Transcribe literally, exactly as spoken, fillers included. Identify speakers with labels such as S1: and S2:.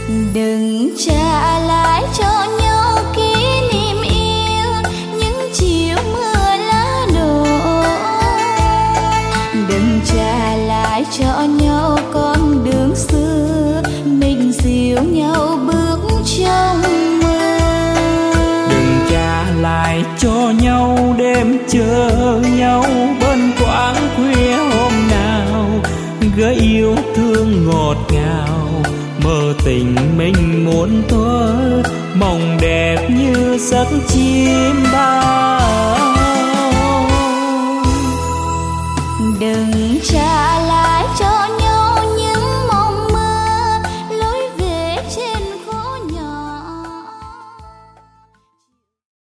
S1: Đừng trả lại cho nhau kỷ niệm yêu những chiều mưa lá đổ. Đừng trả lại cho nhau con đường xưa mình dìu nhau bước trong mơ.
S2: Đừng trả lại cho nhau đêm chờ nhau bên quán khuya hôm nào, gợi yêu thương ngọt ngào mơ tình mình muốn thuở, mộng đẹp như giấc